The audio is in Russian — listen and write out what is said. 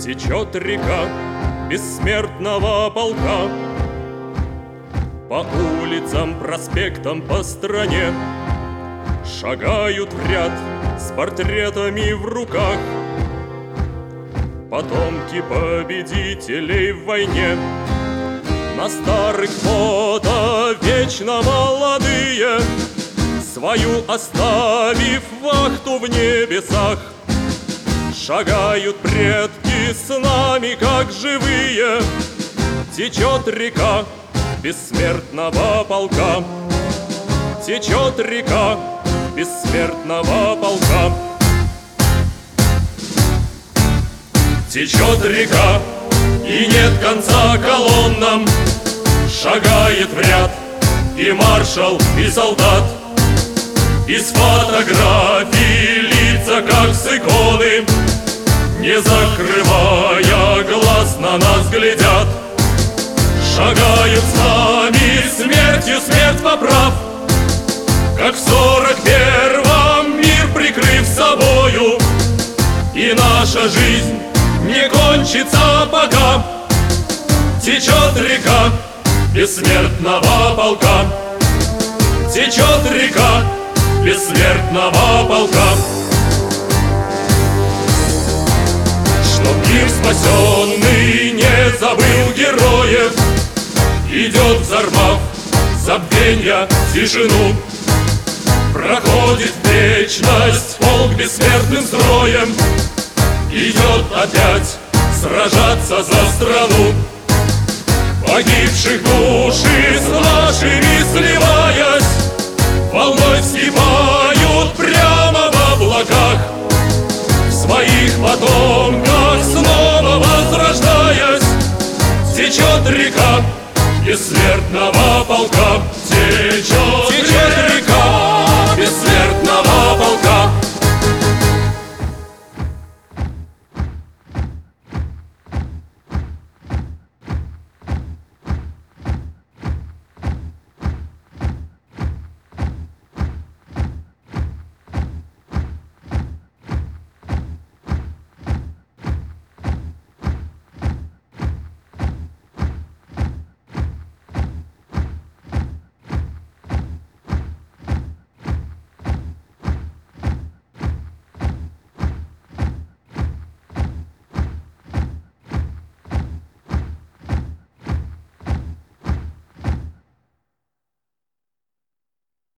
Течет река бессмертного полка по улицам, проспектам, по стране. Шагают в ряд с портретами в руках потомки победителей в войне. На старых фото вечно молодые, свою оставив вахту в небесах. Шагают предки с нами, как живые. Течет река бессмертного полка. Течет река бессмертного полка. Течет река, и нет конца колоннам. Шагает в ряд и маршал, и солдат. Из фотографий лица, как с иконы, не закрывая глаз, на нас глядят. Шагают с нами, смертью смерть поправ, как в 41-м мир прикрыв собою. И наша жизнь не кончится пока. Течет река бессмертного полка. Течет река бессмертного полка. Чтоб мир спасенный не забыл героев, идет, взорвав забвенья тишину. Проходит вечность полк бессмертным строем, идет опять сражаться за страну. Погибших души с нашими сливаясь, волной вскипают прямо в облаках. В своих потомках снова возрождаясь, течет река бессмертного